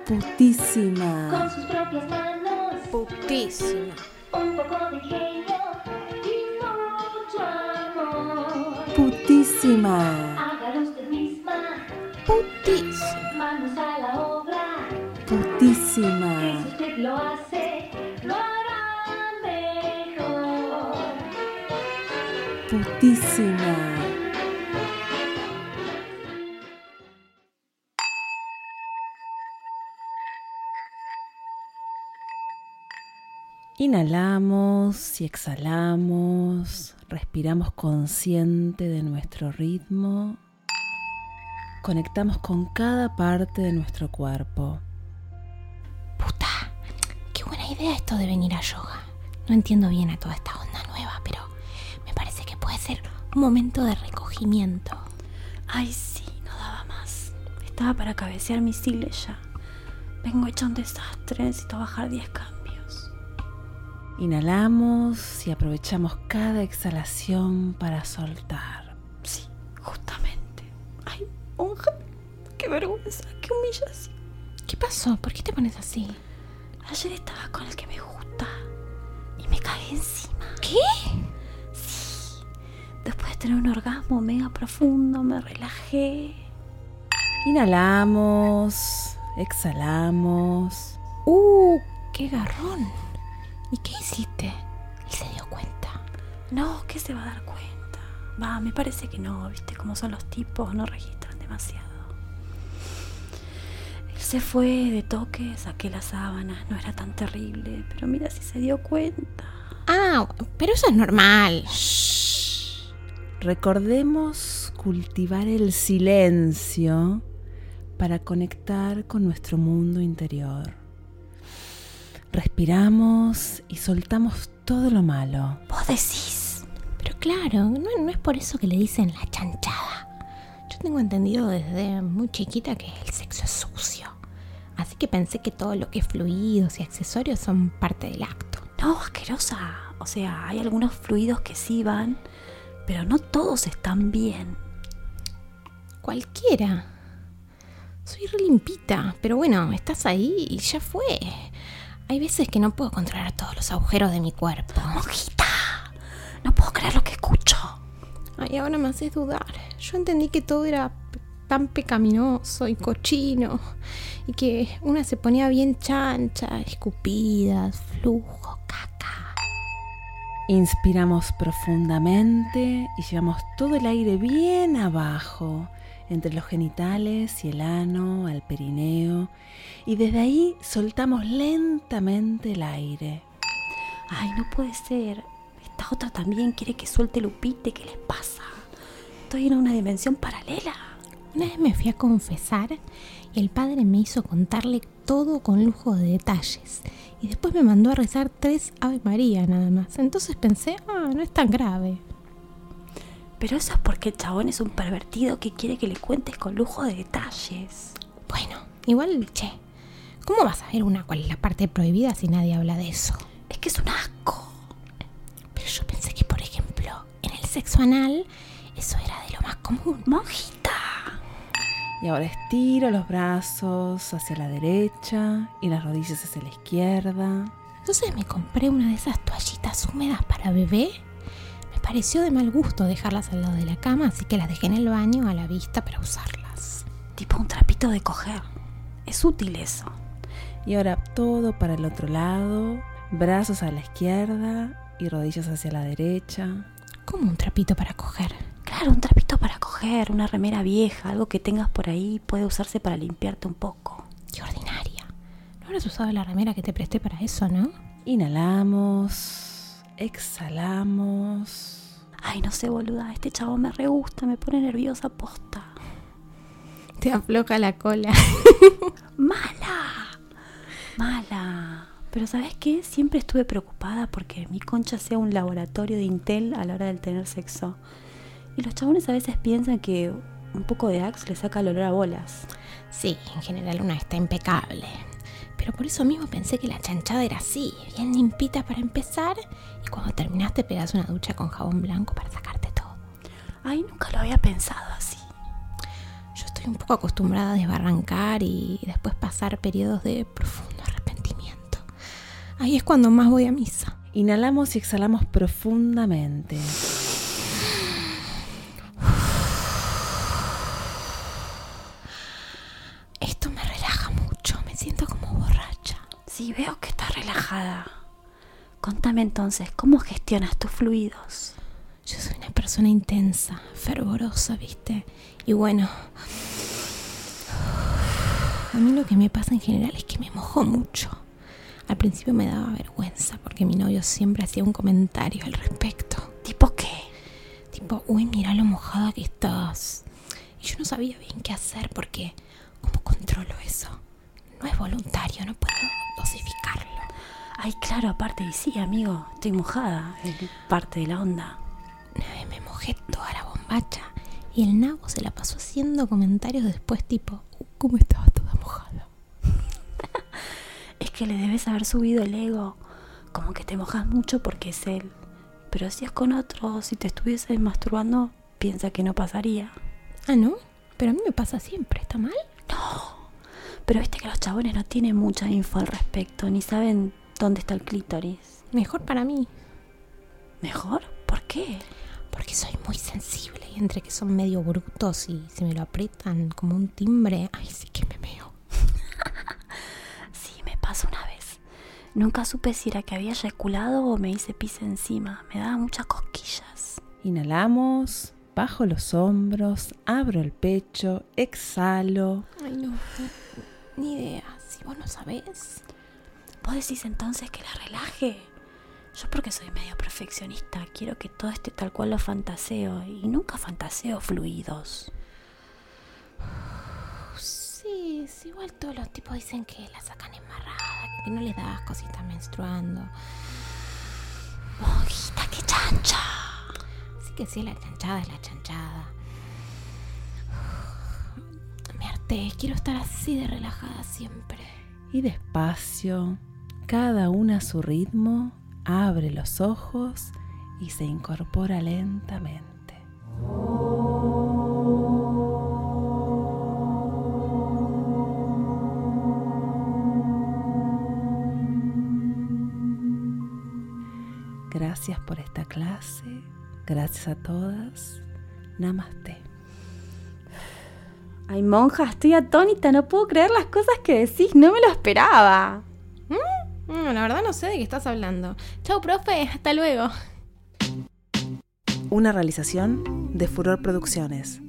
Putísima. Con sus propias manos. Putísima. Un poco de ingenio y mucho amor. Putísima. Hágalo usted misma. Putísima. Manos a la obra. Putísima. Que si usted lo hace, lo hará mejor. Putísima. Inhalamos y exhalamos, respiramos consciente de nuestro ritmo, conectamos con cada parte de nuestro cuerpo. Puta, qué buena idea esto de venir a yoga. No entiendo bien a toda esta onda nueva, pero me parece que puede ser un momento de recogimiento. Ay, sí, no daba más. Estaba para cabecear misiles ya. Vengo hecha un desastre, necesito bajar 10 cambios. Inhalamos y aprovechamos cada exhalación para soltar. Sí, justamente. Ay, monja, qué vergüenza, qué humillación. ¿Qué pasó? ¿Por qué te pones así? Ayer estaba con el que me gusta y me cagué encima. ¿Qué? Sí. Después de tener un orgasmo mega profundo, me relajé. Inhalamos, exhalamos. ¡Qué garrón! ¿Y qué hiciste? Él se dio cuenta. No, ¿qué se va a dar cuenta? Va, me parece que no, viste cómo son los tipos, no registran demasiado. Él se fue de toque, saqué las sábanas, no era tan terrible, pero mira si se dio cuenta. Ah, pero eso es normal. Shh. Recordemos cultivar el silencio para conectar con nuestro mundo interior. Respiramos y soltamos todo lo malo. ¿Vos decís? Pero claro, no es por eso que le dicen la chanchada. Yo tengo entendido desde muy chiquita que el sexo es sucio. Así que pensé que todo lo que es fluidos y accesorios son parte del acto. No, asquerosa. O sea, hay algunos fluidos que sí van, pero no todos están bien. Cualquiera. Soy re limpita, pero bueno, estás ahí y ya fue. Hay veces que no puedo controlar todos los agujeros de mi cuerpo. ¡Monjita! No puedo creer lo que escucho. Ay, ahora me haces dudar. Yo entendí que todo era tan pecaminoso y cochino. Y que una se ponía bien chancha, escupidas, flujo, caca. Inspiramos profundamente y llevamos todo el aire bien abajo, entre los genitales y el ano, al perineo, y desde ahí soltamos lentamente el aire. Ay, no puede ser. Esta otra también quiere que suelte el upite. ¿Qué les pasa? Estoy en una dimensión paralela. Una vez me fui a confesar y el padre me hizo contarle todo con lujo de detalles. Y después me mandó a rezar 3 Ave María nada más. Entonces pensé, no es tan grave. Pero eso es porque el chabón es un pervertido que quiere que le cuentes con lujo de detalles. Bueno, igual, ¿cómo vas a ver cuál es la parte prohibida si nadie habla de eso? Es que es un asco. Pero yo pensé que, por ejemplo, en el sexo anal, eso era de lo más común. ¡Monjita! Y ahora estiro los brazos hacia la derecha y las rodillas hacia la izquierda. Entonces me compré una de esas toallitas húmedas para bebé. Me pareció de mal gusto dejarlas al lado de la cama, así que las dejé en el baño a la vista para usarlas. Tipo un trapito de coger. Es útil eso. Y ahora todo para el otro lado, brazos a la izquierda y rodillas hacia la derecha. ¿Cómo un trapito para coger? Claro, un trapito para coger, una remera vieja, algo que tengas por ahí, puede usarse para limpiarte un poco. ¡Qué ordinaria! No habrás usado la remera que te presté para eso, ¿no? Inhalamos, exhalamos. Ay, no sé, boluda, este chavo me re gusta, me pone nerviosa posta. Te afloja la cola. Mala. Pero ¿sabes qué? Siempre estuve preocupada porque mi concha sea un laboratorio de Intel a la hora del tener sexo. Y los chabones a veces piensan que un poco de Axe le saca el olor a bolas. Sí, en general una está impecable. Pero por eso mismo pensé que la chanchada era así, bien limpita para empezar. Y cuando terminaste pegas una ducha con jabón blanco para sacarte todo. Ay, nunca lo había pensado así. Yo estoy un poco acostumbrada a desbarrancar y después pasar periodos de profundo arrepentimiento. Ahí es cuando más voy a misa. Inhalamos y exhalamos profundamente. Esto me relaja mucho, me siento como borracha. Sí, veo que estás relajada. Contame entonces, ¿cómo gestionas tus fluidos? Yo soy una persona intensa, fervorosa, ¿viste? Y bueno, a mí lo que me pasa en general es que me mojo mucho. Al principio me daba vergüenza porque mi novio siempre hacía un comentario al respecto. ¿Tipo qué? Tipo, uy, mira lo mojada que estás. Y yo no sabía bien qué hacer porque, ¿cómo controlo eso? No es voluntario, no puedo dosificarlo. Ay, claro, aparte, y sí, amigo, estoy mojada, es parte de la onda. Una vez me mojé toda la bombacha y el nabo se la pasó haciendo comentarios después tipo, ¿cómo estaba toda mojada? Es que le debes haber subido el ego, como que te mojas mucho porque es él. Pero si es con otro, si te estuvieses masturbando, piensa que no pasaría. Ah, ¿no? Pero a mí me pasa siempre, ¿está mal? No, pero viste que los chabones no tienen mucha info al respecto, ni saben dónde está el clítoris. Mejor para mí. ¿Mejor? ¿Por qué? Porque soy muy sensible y entre que son medio brutos y se me lo aprietan como un timbre, ay, sí que me meo. Sí, me pasó una vez. Nunca supe si era que había eyaculado o me hice pis encima. Me daba muchas cosquillas. Inhalamos, bajo los hombros, abro el pecho, exhalo. Ay, no, ni idea. Si vos no sabés. ¿Vos decís entonces que la relaje? Yo porque soy medio perfeccionista, quiero que todo esté tal cual lo fantaseo y nunca fantaseo fluidos. Sí, igual todos los tipos dicen que la sacan embarrada, que no les das cositas menstruando. ¡Monjita, qué chancha! Así que sí, la chanchada es la chanchada. Me harté, quiero estar así de relajada siempre. Y despacio, cada una a su ritmo, abre los ojos y se incorpora lentamente. Gracias por esta clase, gracias a todas. Namaste. Ay, monja, estoy atónita, no puedo creer las cosas que decís, no me lo esperaba. La verdad no sé de qué estás hablando. Chau, profe, hasta luego. Una realización de Furor Producciones.